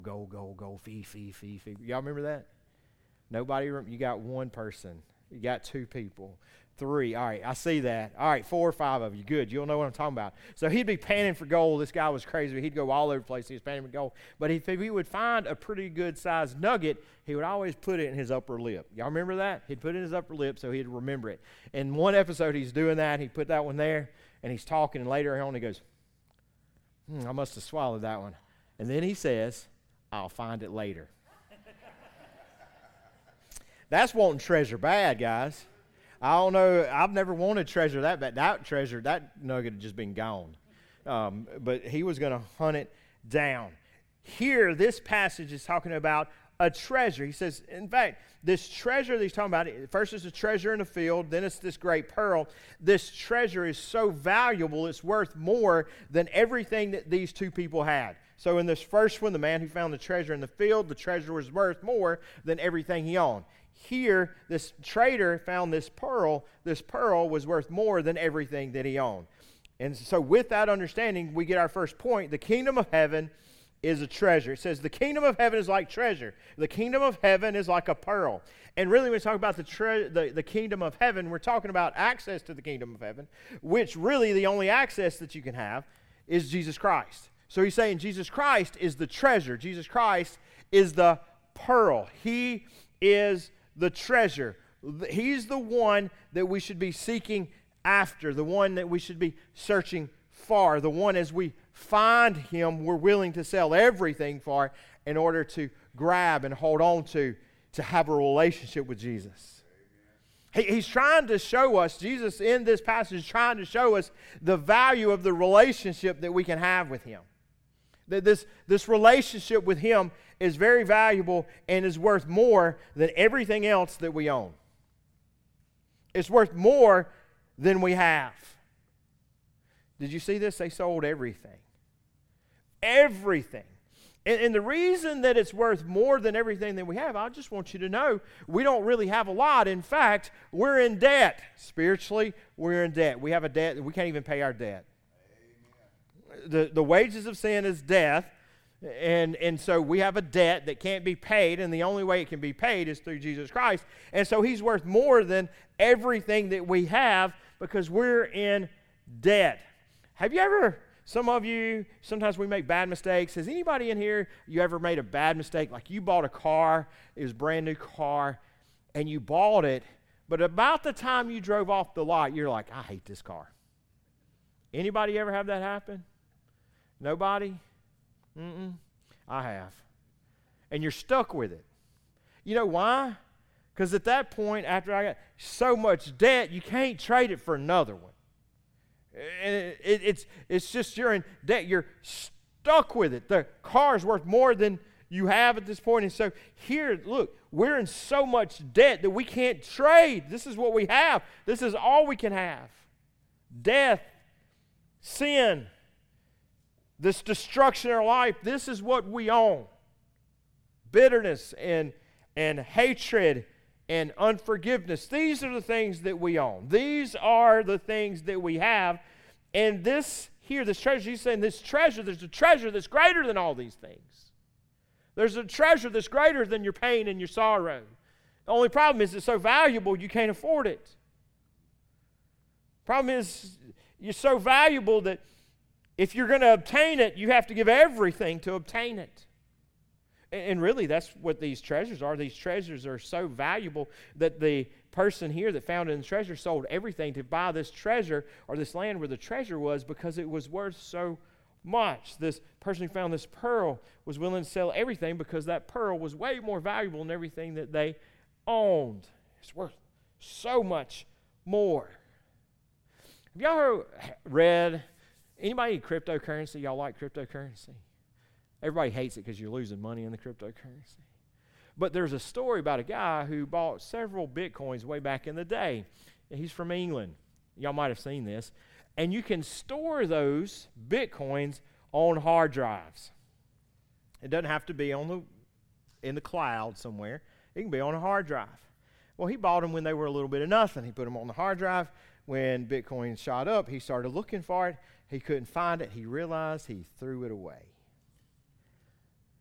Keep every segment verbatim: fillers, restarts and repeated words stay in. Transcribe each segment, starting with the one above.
gold, gold, gold, fee, fee, fee, fee. Y'all remember that? Nobody, you got one person. You got two people. Three. All right, I see that. All right, four or five of you. Good. You'll know what I'm talking about. So he'd be panning for gold. This guy was crazy. He'd go all over the place. He was panning for gold. But if he would find a pretty good-sized nugget, he would always put it in his upper lip. Y'all remember that? He'd put it in his upper lip so he'd remember it. In one episode, he's doing that. He put that one there, and he's talking, and later on he goes, hmm, I must have swallowed that one. And then he says, I'll find it later. That's wanting treasure bad, guys. I don't know. I've never wanted treasure that bad. That treasure, that nugget had just been gone. Um, but he was going to hunt it down. Here, this passage is talking about a treasure. He says, in fact, this treasure that he's talking about, first it's a treasure in the field, then it's this great pearl. This treasure is so valuable, it's worth more than everything that these two people had. So in this first one, the man who found the treasure in the field, the treasure was worth more than everything he owned. Here, this trader found this pearl. This pearl was worth more than everything that he owned. And so with that understanding, we get our first point. The kingdom of heaven is a treasure. It says the kingdom of heaven is like treasure. The kingdom of heaven is like a pearl. And really, when we talk about the, tre- the, the kingdom of heaven, we're talking about access to the kingdom of heaven, which really the only access that you can have is Jesus Christ. So he's saying Jesus Christ is the treasure. Jesus Christ is the pearl. He is the treasure. He's the one that we should be seeking after, the one that we should be searching for, the one as we find him, we're willing to sell everything for in order to grab and hold on to, to have a relationship with Jesus. He, he's trying to show us, Jesus in this passage is trying to show us the value of the relationship that we can have with him. That this, this relationship with him is very valuable and is worth more than everything else that we own. It's worth more than we have. Did you see this? They sold everything. Everything. And, and the reason that it's worth more than everything that we have, I just want you to know, we don't really have a lot. In fact, we're in debt. Spiritually, we're in debt. We have a debt that we can't even pay our debt. The, the wages of sin is death, and, and so we have a debt that can't be paid, and the only way it can be paid is through Jesus Christ. And so he's worth more than everything that we have because we're in debt. Have you ever, some of you, sometimes we make bad mistakes. Has anybody in here, you ever made a bad mistake? Like you bought a car, it was a brand new car, and you bought it, but about the time you drove off the lot, you're like, I hate this car. Anybody ever have that happen? Nobody? Mm-mm. I have. And you're stuck with it. You know why? Because at that point, after I got so much debt, you can't trade it for another one. And it, it, it's, it's just you're in debt. You're stuck with it. The car's worth more than you have at this point. And so here, look, we're in so much debt that we can't trade. This is what we have. This is all we can have. Death, sin, this destruction in our life, this is what we own. Bitterness and, and hatred and unforgiveness. These are the things that we own. These are the things that we have. And this here, this treasure, he's saying this treasure, there's a treasure that's greater than all these things. There's a treasure that's greater than your pain and your sorrow. The only problem is it's so valuable you can't afford it. Problem is you're so valuable that if you're going to obtain it, you have to give everything to obtain it. And really, that's what these treasures are. These treasures are so valuable that the person here that found it in the treasure sold everything to buy this treasure or this land where the treasure was because it was worth so much. This person who found this pearl was willing to sell everything because that pearl was way more valuable than everything that they owned. It's worth so much more. Have y'all read, anybody in cryptocurrency? Y'all like cryptocurrency? Everybody hates it because you're losing money in the cryptocurrency. But there's a story about a guy who bought several Bitcoins way back in the day. He's from England. Y'all might have seen this. And you can store those Bitcoins on hard drives. It doesn't have to be on the in the cloud somewhere. It can be on a hard drive. Well, he bought them when they were a little bit of nothing. He put them on the hard drive. When Bitcoin shot up, he started looking for it. He couldn't find it. He realized he threw it away.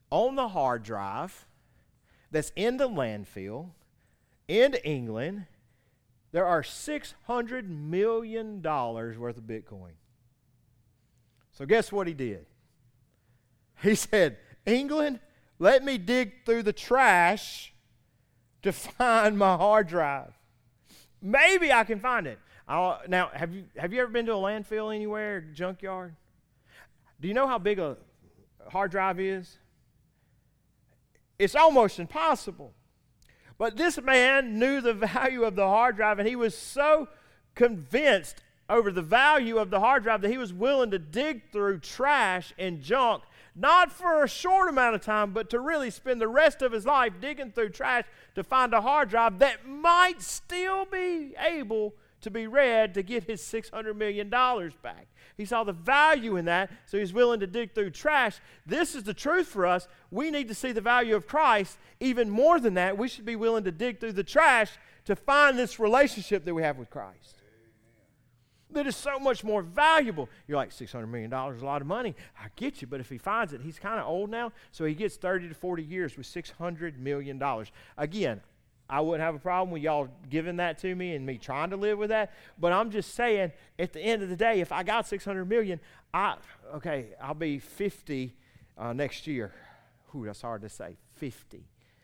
on the hard drive that's in the landfill in England, there are six hundred million dollars worth of Bitcoin. So guess what he did? He said, England, let me dig through the trash to find my hard drive. Maybe I can find it. I'll, now, have you have you ever been to a landfill anywhere, junkyard? Do you know how big a hard drive is? It's almost impossible. But this man knew the value of the hard drive, and he was so convinced over the value of the hard drive that he was willing to dig through trash and junk, not for a short amount of time, but to really spend the rest of his life digging through trash to find a hard drive that might still be able to be read to get his six hundred million dollars back. He saw the value in that, so he's willing to dig through trash. This is the truth for us. We need to see the value of Christ. Even more than that, we should be willing to dig through the trash to find this relationship that we have with Christ. That is so much more valuable. You're like, six hundred million dollars is a lot of money. I get you, but if he finds it, he's kind of old now, so he gets thirty to forty years with six hundred million dollars. Again, I wouldn't have a problem with y'all giving that to me and me trying to live with that, but I'm just saying, at the end of the day, if I got six hundred million dollars, I, okay, I'll be fifty uh, next year. Whew, that's hard to say, fifty.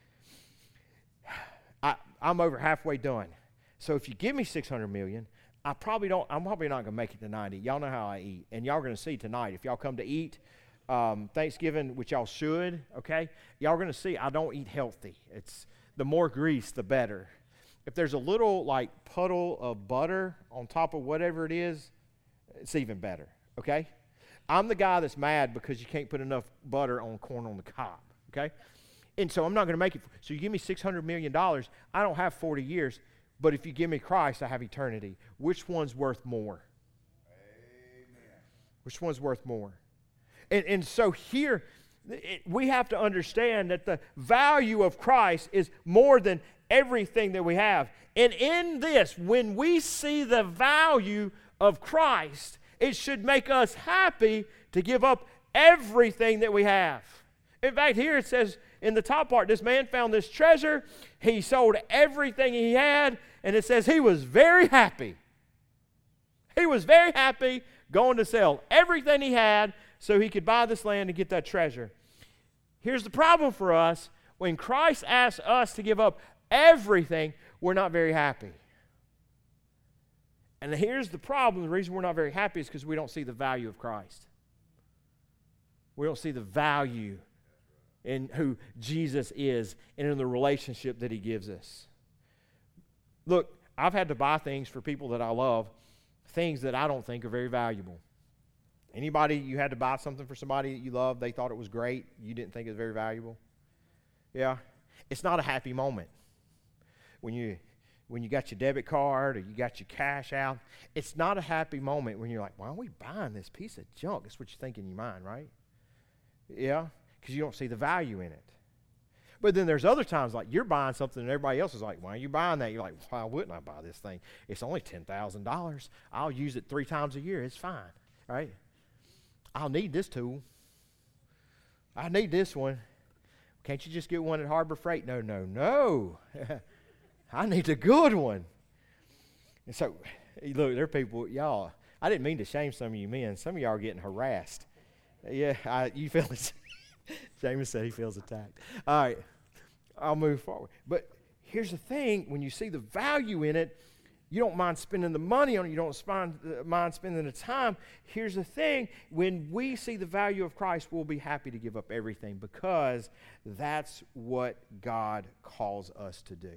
I, I'm over halfway done. So if you give me six hundred million dollars, I probably don't, I'm probably not going to make it to ninety. Y'all know how I eat. And y'all are going to see tonight, if y'all come to eat um, Thanksgiving, which y'all should, okay, y'all are going to see I don't eat healthy. It's the more grease, the better. If there's a little, like, puddle of butter on top of whatever it is, it's even better, okay? I'm the guy that's mad because you can't put enough butter on corn on the cob, okay? And so I'm not going to make it. So you give me six hundred million dollars, I don't have forty years. But if you give me Christ, I have eternity. Which one's worth more? Amen. Which one's worth more? And, and so here, it, we have to understand that the value of Christ is more than everything that we have. And in this, when we see the value of Christ, it should make us happy to give up everything that we have. In fact, here it says in the top part, this man found this treasure. He sold everything he had, and it says he was very happy. He was very happy going to sell everything he had so he could buy this land and get that treasure. Here's the problem for us. When Christ asks us to give up everything, we're not very happy. And here's the problem. The reason we're not very happy is because we don't see the value of Christ. We don't see the value in who Jesus is and in the relationship that he gives us. Look, I've had to buy things for people that I love, things that I don't think are very valuable. Anybody, you had to buy something for somebody that you love, they thought it was great, you didn't think it was very valuable? Yeah. It's not a happy moment. When you when you got your debit card or you got your cash out, it's not a happy moment when you're like, why are we buying this piece of junk? That's what you think in your mind, right? Yeah. Because you don't see the value in it. But then there's other times like you're buying something and everybody else is like, why are you buying that? You're like, why wouldn't I buy this thing? It's only ten thousand dollars. I'll use it three times a year. It's fine, right? I'll need this tool. I need this one. Can't you just get one at Harbor Freight? No, no, no. I need a good one. And so, look, there are people, y'all, I didn't mean to shame some of you men. Some of y'all are getting harassed. Yeah, I, you feel it. James said he feels attacked. All right, I'll move forward. But here's the thing. When you see the value in it, you don't mind spending the money on it. You don't mind, uh, mind spending the time. Here's the thing. When we see the value of Christ, we'll be happy to give up everything because that's what God calls us to do. Amen.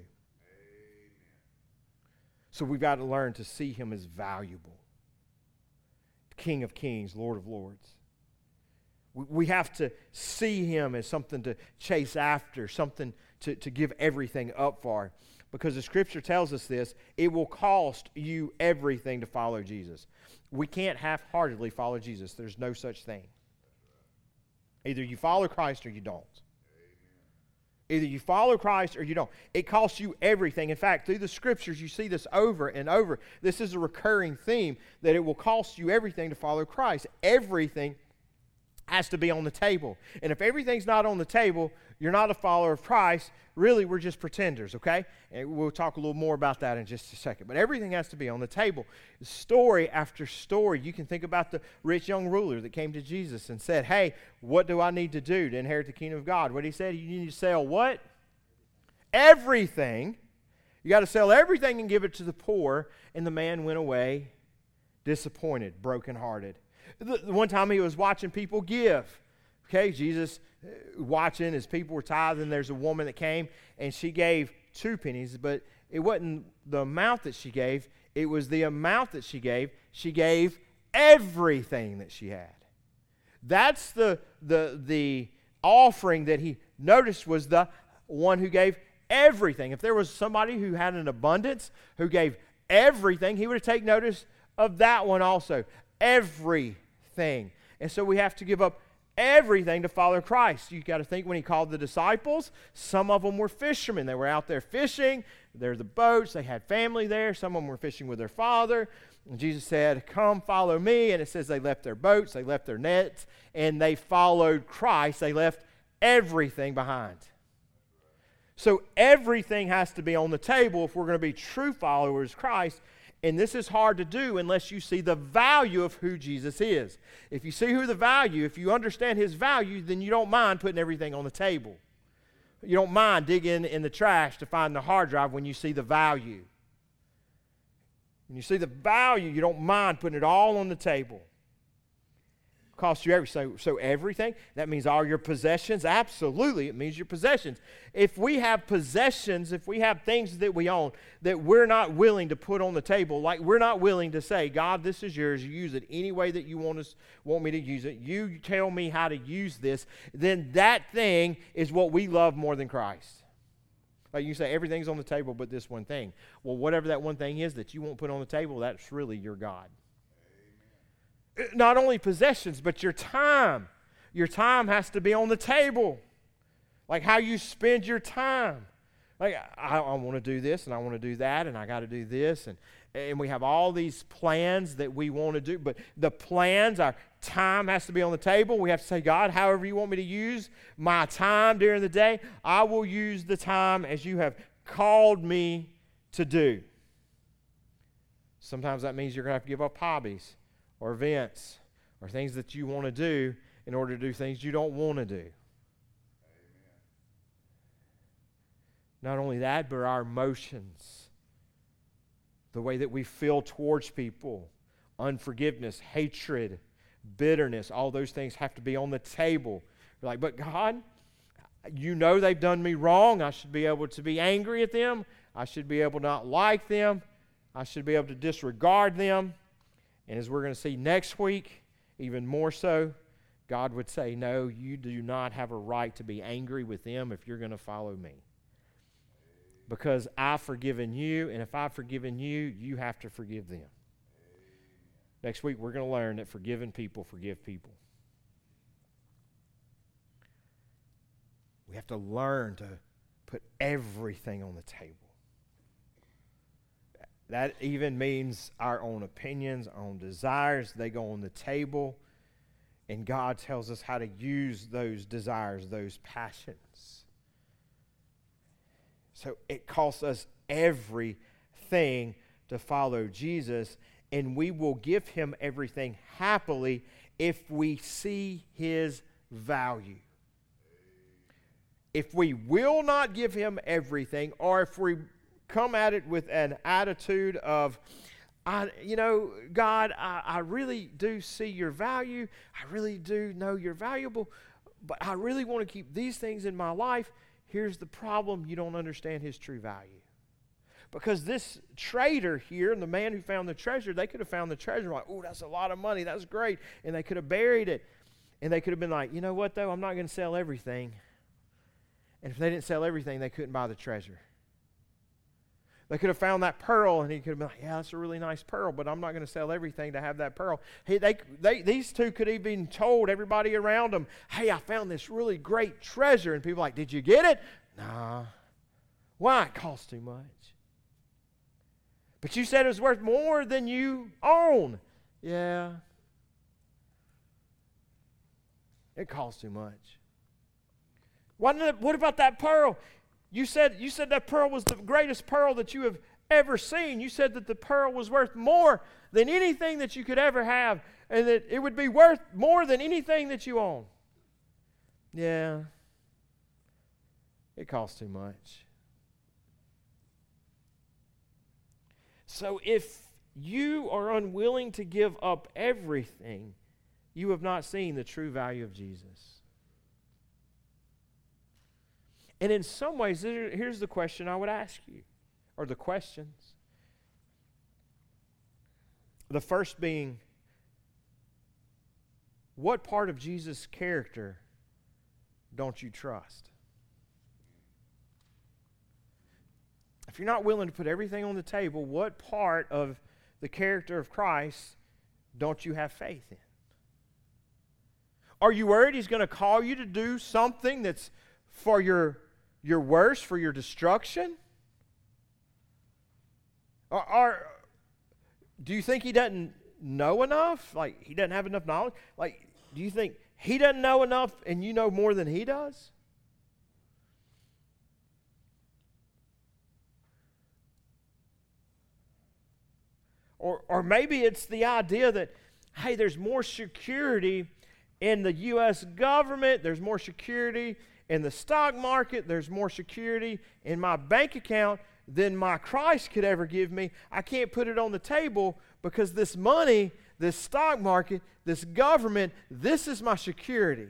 So we've got to learn to see him as valuable. King of kings, Lord of lords. We have to see him as something to chase after, something to, to give everything up for. Because the Scripture tells us this, it will cost you everything to follow Jesus. We can't half-heartedly follow Jesus. There's no such thing. Either you follow Christ or you don't. Either you follow Christ or you don't. It costs you everything. In fact, through the Scriptures, you see this over and over. This is a recurring theme, that it will cost you everything to follow Christ. Everything has to be on the table. And if everything's not on the table, you're not a follower of Christ. Really, we're just pretenders, okay? And we'll talk a little more about that in just a second. But everything has to be on the table. Story after story. You can think about the rich young ruler that came to Jesus and said, hey, what do I need to do to inherit the kingdom of God? What he said, you need to sell what? Everything. You got to sell everything and give it to the poor. And the man went away disappointed, brokenhearted. The, the one time he was watching people give. Okay, Jesus uh, watching as people were tithing. There's a woman that came and she gave two pennies, but it wasn't the amount that she gave. It was the amount that she gave. She gave everything that she had. That's the, the, the offering that he noticed was the one who gave everything. If there was somebody who had an abundance, who gave everything, he would have taken notice of that one also. Everything. And so we have to give up everything to follow Christ. You got to think when he called the disciples, some of them were fishermen. They were out there fishing. There's the boats. They had family there. Some of them were fishing with their father. And Jesus said, come follow me. And it says they left their boats, they left their nets, and they followed Christ. They left everything behind. So everything has to be on the table if we're going to be true followers of Christ. And this is hard to do unless you see the value of who Jesus is. If you see who the value, if you understand his value, then you don't mind putting everything on the table. You don't mind digging in the trash to find the hard drive when you see the value. When you see the value, you don't mind putting it all on the table. Cost you everything. So, so everything, that means all your possessions. Absolutely, it means your possessions. If we have possessions, if we have things that we own that we're not willing to put on the table, like we're not willing to say, God, this is yours, you use it any way that you want us, want me to use it, you tell me how to use this, then that thing is what we love more than Christ. Like you say, everything's on the table but this one thing. Well, whatever that one thing is that you won't put on the table, that's really your God. Not only possessions, but your time. Your time has to be on the table. Like how you spend your time. Like, I, I want to do this, and I want to do that, and I got to do this. And, and we have all these plans that we want to do. But the plans, our time has to be on the table. We have to say, God, however you want me to use my time during the day, I will use the time as you have called me to do. Sometimes that means you're going to have to give up hobbies, or events, or things that you want to do in order to do things you don't want to do. Amen. Not only that, but our emotions, the way that we feel towards people, unforgiveness, hatred, bitterness, all those things have to be on the table. You're like, but God, you know they've done me wrong. I should be able to be angry at them. I should be able to not like them. I should be able to disregard them. And as we're going to see next week, even more so, God would say, no, you do not have a right to be angry with them if you're going to follow me. Because I've forgiven you, and if I've forgiven you, you have to forgive them. Next week, we're going to learn that forgiven people forgive people. We have to learn to put everything on the table. That even means our own opinions, our own desires, they go on the table. And God tells us how to use those desires, those passions. So it costs us everything to follow Jesus. And we will give him everything happily if we see his value. If we will not give him everything, or if we come at it with an attitude of, I, you know, God, I, I really do see your value. I really do know you're valuable, but I really want to keep these things in my life. Here's the problem. You don't understand his true value. Because this trader here, and the man who found the treasure, they could have found the treasure like, oh, that's a lot of money. That's great. And they could have buried it. And they could have been like, you know what, though? I'm not going to sell everything. And if they didn't sell everything, they couldn't buy the treasure. They could have found that pearl, and he could have been like, yeah, that's a really nice pearl, but I'm not going to sell everything to have that pearl. He, they, they, these two could have even told everybody around them, hey, I found this really great treasure. And people are like, did you get it? Nah. Why? It costs too much. But you said it was worth more than you own. Yeah. It costs too much. What, what about that pearl? You said, you said that pearl was the greatest pearl that you have ever seen. You said that the pearl was worth more than anything that you could ever have, and that it would be worth more than anything that you own. Yeah, it costs too much. So if you are unwilling to give up everything, you have not seen the true value of Jesus. And in some ways, here's the question I would ask you, or the questions. The first being, what part of Jesus' character don't you trust? If you're not willing to put everything on the table, what part of the character of Christ don't you have faith in? Are you worried He's going to call you to do something that's for your, your worst, for your destruction? Or, or do you think He doesn't know enough? Like, He doesn't have enough knowledge? Like, do you think He doesn't know enough and you know more than He does? Or, or maybe it's the idea that, hey, there's more security in the U S government, there's more security in the stock market, there's more security in my bank account than my Christ could ever give me. I can't put it on the table because this money, this stock market, this government, this is my security.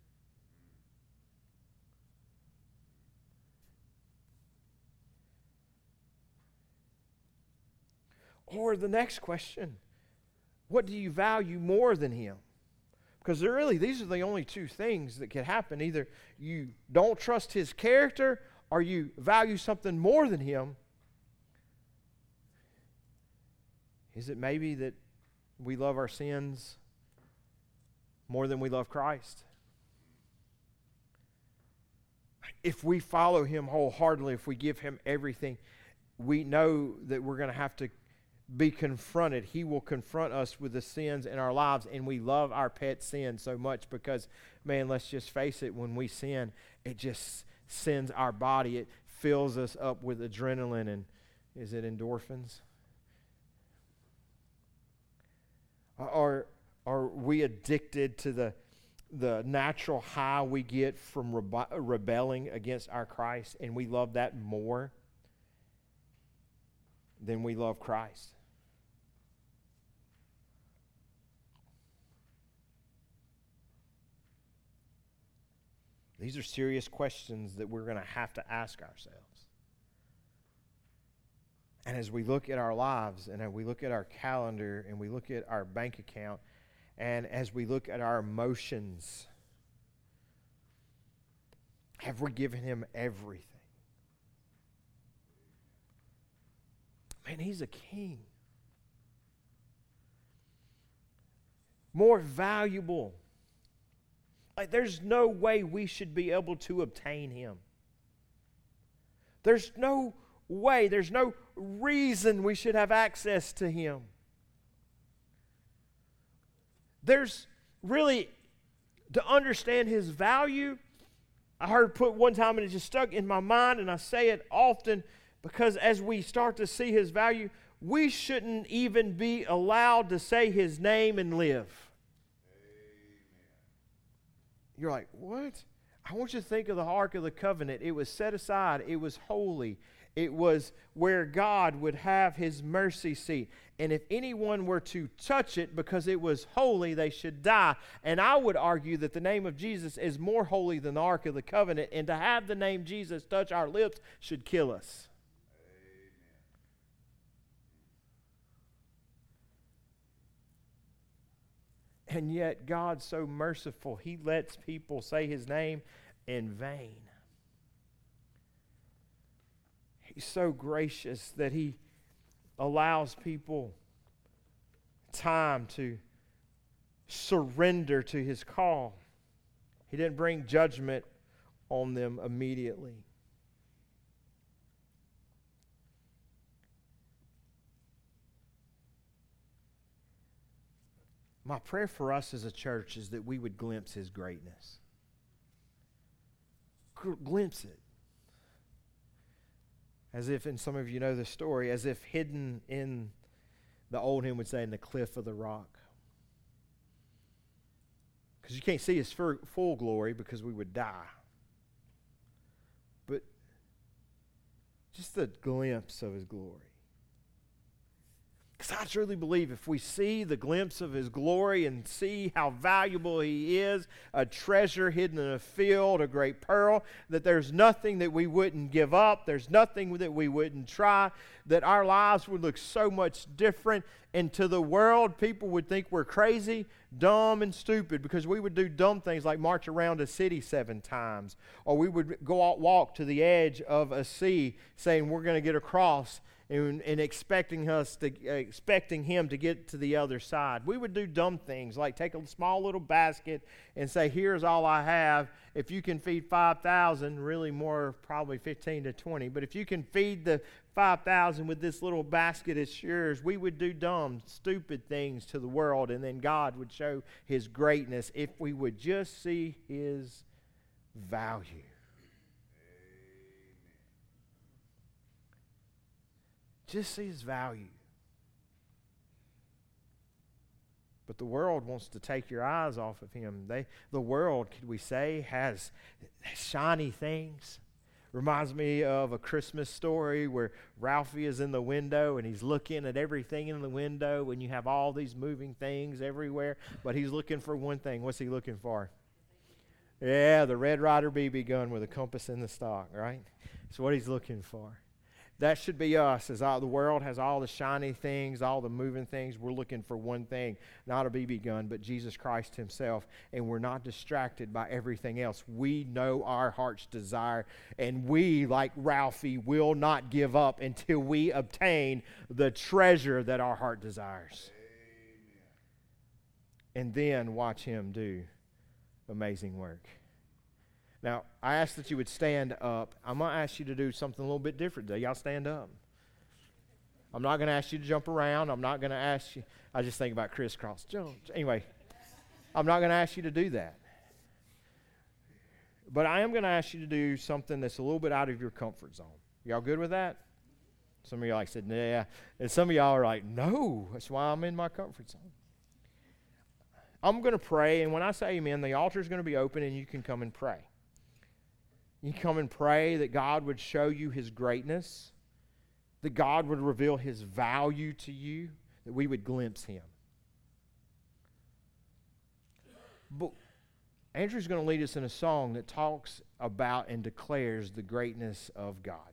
Or the next question, what do you value more than Him? Because really, these are the only two things that can happen. Either you don't trust His character or you value something more than Him. Is it maybe that we love our sins more than we love Christ? If we follow Him wholeheartedly, if we give Him everything, we know that we're going to have to be confronted. He will confront us with the sins in our lives, and we love our pet sin so much because, man, let's just face it, when we sin, it just sends our body, it fills us up with adrenaline and, is it endorphins? Are, are we addicted to the, the natural high we get from rebe- rebelling against our Christ, and we love that more than we love Christ? These are serious questions that we're going to have to ask ourselves. And as we look at our lives, and as we look at our calendar, and we look at our bank account, and as we look at our emotions, have we given Him everything? Man, He's a king. More valuable. Like, there's no way we should be able to obtain Him. There's no way, there's no reason we should have access to Him. There's really, to understand His value, I heard put one time and it just stuck in my mind, and I say it often, because as we start to see His value, we shouldn't even be allowed to say His name and live. You're like, what? I want you to think of the Ark of the Covenant. It was set aside. It was holy. It was where God would have His mercy seat. And if anyone were to touch it because it was holy, they should die. And I would argue that the name of Jesus is more holy than the Ark of the Covenant. And to have the name Jesus touch our lips should kill us. And yet God's so merciful, He lets people say His name in vain. He's so gracious that He allows people time to surrender to His call. He didn't bring judgment on them immediately. my prayer for us as a church is that we would glimpse His greatness. G- glimpse it. As if, and some of you know the story, as if hidden in, the old hymn would say, in the cliff of the rock. Because you can't see His full glory because we would die. But just a glimpse of His glory. Because I truly believe if we see the glimpse of His glory and see how valuable He is, a treasure hidden in a field, a great pearl, that there's nothing that we wouldn't give up, there's nothing that we wouldn't try, that our lives would look so much different. And to the world, people would think we're crazy, dumb, and stupid because we would do dumb things like march around a city seven times. Or we would go out, walk to the edge of a sea saying we're going to get across and, and expecting us to, uh, expecting Him to get to the other side. We would do dumb things like take a small little basket and say, here's all I have. If you can feed five thousand, really more probably fifteen to twenty, but if you can feed the five thousand with this little basket, it's yours. We would do dumb, stupid things to the world, and then God would show His greatness if we would just see His value. Just see His value. But the world wants to take your eyes off of Him. They, the world, could we say, has shiny things. Reminds me of a Christmas story where Ralphie is in the window and he's looking at everything in the window and you have all these moving things everywhere, but he's looking for one thing. What's he looking for? Yeah, the Red Ryder B B gun with a compass in the stock, right? That's what he's looking for. That should be us. As all, the world has all the shiny things, all the moving things, we're looking for one thing, not a B B gun, but Jesus Christ Himself, and we're not distracted by everything else. We know our heart's desire, and we, like Ralphie, will not give up until we obtain the treasure that our heart desires. Amen. And then watch Him do amazing work. Now, I ask that you would stand up. I'm going to ask you to do something a little bit different today. Y'all stand up. I'm not going to ask you to jump around. I'm not going to ask you. I just think about crisscross. Jump. Anyway, I'm not going to ask you to do that. But I am going to ask you to do something that's a little bit out of your comfort zone. Y'all good with that? Some of y'all like said, yeah. And some of y'all are like, no, that's why I'm in my comfort zone. I'm going to pray, and when I say amen, the altar is going to be open and you can come and pray. You come and pray that God would show you His greatness, that God would reveal His value to you, that we would glimpse Him. But Andrew's going to lead us in a song that talks about and declares the greatness of God.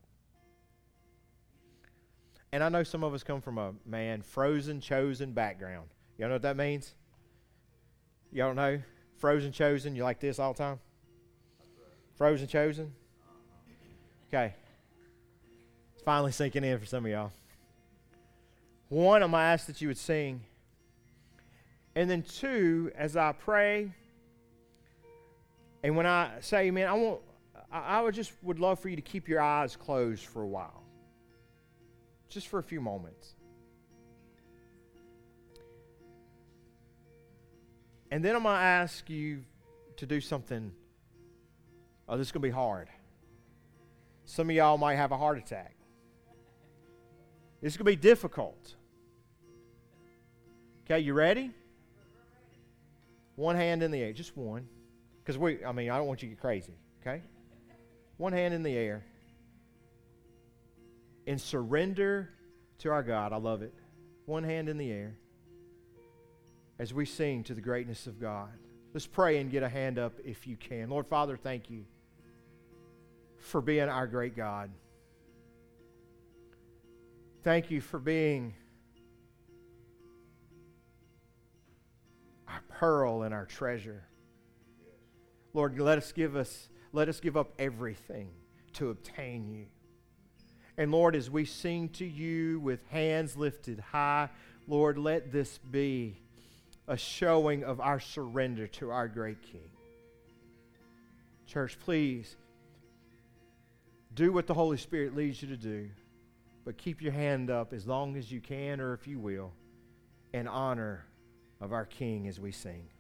And I know some of us come from a, man, frozen, chosen background. Y'all know what that means? Y'all don't know? Frozen, chosen, you like this all the time? Frozen, chosen? Okay. It's finally sinking in for some of y'all. One, I'm going to ask that you would sing. And then two, as I pray, and when I say amen, I want, I, I would just would love for you to keep your eyes closed for a while. Just for a few moments. And then I'm going to ask you to do something. Oh, this is going to be hard. Some of y'all might have a heart attack. This is going to be difficult. Okay, you ready? One hand in the air, just one. Because we, I mean, I don't want you to get crazy, okay? One hand in the air. And surrender to our God. I love it. One hand in the air. As we sing to the greatness of God. Let's pray and get a hand up if you can. Lord Father, thank you for being our great God. Thank you for being our pearl and our treasure. Lord, let us give us, let us give up everything to obtain you. And Lord, as we sing to you with hands lifted high, Lord, let this be a showing of our surrender to our great King. Church, please do what the Holy Spirit leads you to do, but keep your hand up as long as you can or if you will, and honor of our King as we sing.